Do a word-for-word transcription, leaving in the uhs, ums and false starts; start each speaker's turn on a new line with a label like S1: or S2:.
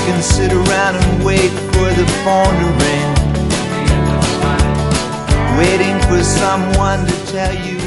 S1: can sit around and wait for the phone to ring, waiting for someone to tell you